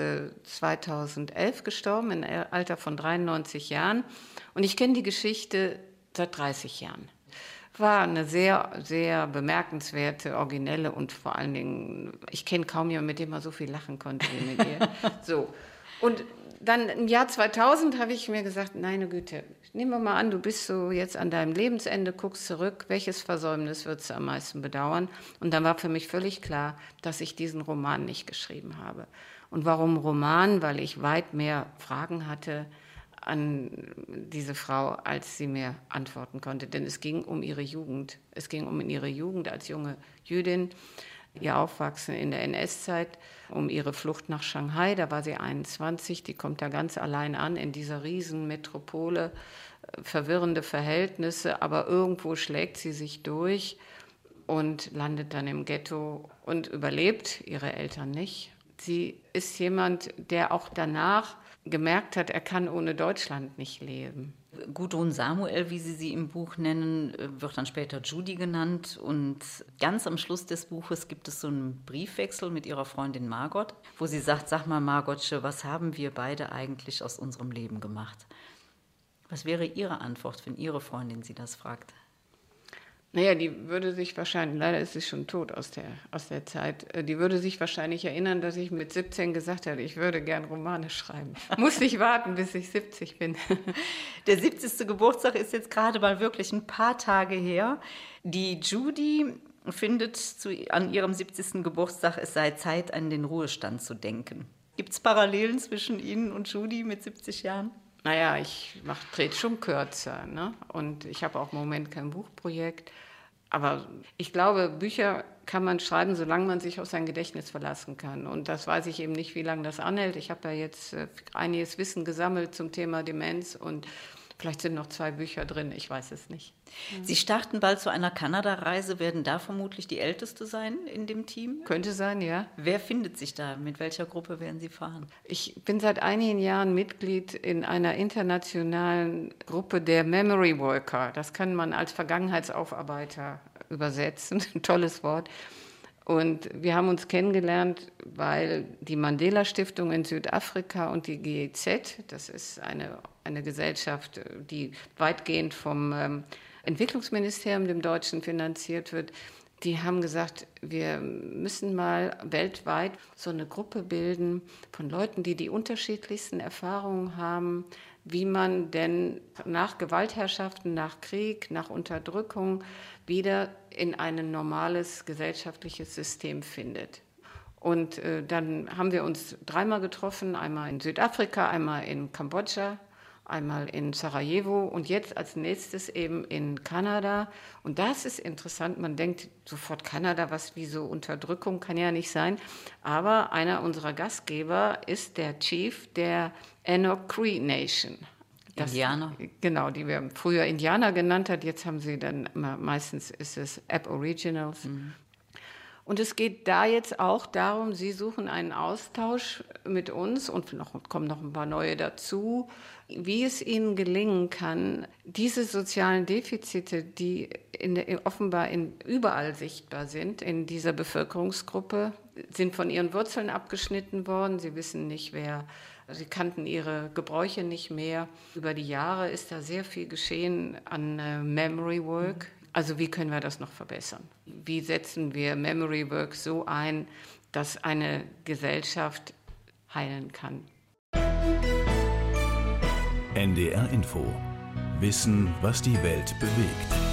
2011 gestorben, im Alter von 93 Jahren. Und ich kenne die Geschichte seit 30 Jahren. War eine sehr, sehr bemerkenswerte, originelle und vor allen Dingen, ich kenne kaum jemanden, mit dem man so viel lachen konnte wie mit ihr. So. Und dann im Jahr 2000 habe ich mir gesagt, meine Güte, nehmen wir mal an, du bist so jetzt an deinem Lebensende, guckst zurück, welches Versäumnis würdest du am meisten bedauern? Und dann war für mich völlig klar, dass ich diesen Roman nicht geschrieben habe. Und warum Roman? Weil ich weit mehr Fragen hatte an diese Frau, als sie mir antworten konnte. Denn es ging um ihre Jugend. Es ging um ihre Jugend als junge Jüdin, ihr Aufwachsen in der NS-Zeit, um ihre Flucht nach Shanghai. Da war sie 21, die kommt da ganz allein an in dieser Riesenmetropole, verwirrende Verhältnisse, aber irgendwo schlägt sie sich durch und landet dann im Ghetto und überlebt, ihre Eltern nicht. Sie ist jemand, der auch danach gemerkt hat, er kann ohne Deutschland nicht leben. Gudrun Samuel, wie Sie im Buch nennen, wird dann später Judy genannt. Und ganz am Schluss des Buches gibt es so einen Briefwechsel mit ihrer Freundin Margot, wo sie sagt, sag mal Margotche, was haben wir beide eigentlich aus unserem Leben gemacht? Was wäre Ihre Antwort, wenn Ihre Freundin Sie das fragt? Naja, die würde sich wahrscheinlich, leider ist sie schon tot aus der Zeit, die würde sich wahrscheinlich erinnern, dass ich mit 17 gesagt habe, ich würde gern Romane schreiben. Muss nicht warten, bis ich 70 bin. Der 70. Geburtstag ist jetzt gerade mal wirklich ein paar Tage her. Die Judy findet an ihrem 70. Geburtstag, es sei Zeit, an den Ruhestand zu denken. Gibt es Parallelen zwischen Ihnen und Judy mit 70 Jahren? Naja, ich trete schon kürzer, ne? Und ich habe auch im Moment kein Buchprojekt. Aber ich glaube, Bücher kann man schreiben, solange man sich auf sein Gedächtnis verlassen kann. Und das weiß ich eben nicht, wie lange das anhält. Ich habe ja jetzt einiges Wissen gesammelt zum Thema Demenz und vielleicht sind noch 2 Bücher drin, ich weiß es nicht. Sie starten bald zu einer Kanada-Reise, werden da vermutlich die Älteste sein in dem Team? Könnte sein, ja. Wer findet sich da? Mit welcher Gruppe werden Sie fahren? Ich bin seit einigen Jahren Mitglied in einer internationalen Gruppe der Memory Worker. Das kann man als Vergangenheitsaufarbeiter übersetzen, ein tolles Wort. Und wir haben uns kennengelernt, weil die Mandela-Stiftung in Südafrika und die GEZ, das ist eine Gesellschaft, die weitgehend vom Entwicklungsministerium, dem Deutschen, finanziert wird, die haben gesagt, wir müssen mal weltweit so eine Gruppe bilden von Leuten, die die unterschiedlichsten Erfahrungen haben, wie man denn nach Gewaltherrschaften, nach Krieg, nach Unterdrückung wieder in ein normales gesellschaftliches System findet. Und dann haben wir uns 3-mal getroffen, einmal in Südafrika, einmal in Kambodscha, einmal in Sarajevo und jetzt als nächstes eben in Kanada. Und das ist interessant, man denkt sofort Kanada, was wie so Unterdrückung, kann ja nicht sein. Aber einer unserer Gastgeber ist der Chief der Enoch Cree Nation. Indianer. Genau, die wir früher Indianer genannt hat, jetzt haben sie dann, meistens ist es Aboriginals. Mhm. Und es geht da jetzt auch darum, sie suchen einen Austausch mit uns und kommen noch ein paar neue dazu, wie es ihnen gelingen kann, diese sozialen Defizite, die offenbar überall sichtbar sind in dieser Bevölkerungsgruppe, sind von ihren Wurzeln abgeschnitten worden. Sie wissen nicht, sie kannten ihre Gebräuche nicht mehr. Über die Jahre ist da sehr viel geschehen an Memory Work. Also wie können wir das noch verbessern? Wie setzen wir Memory Work so ein, dass eine Gesellschaft heilen kann? NDR Info. Wissen, was die Welt bewegt.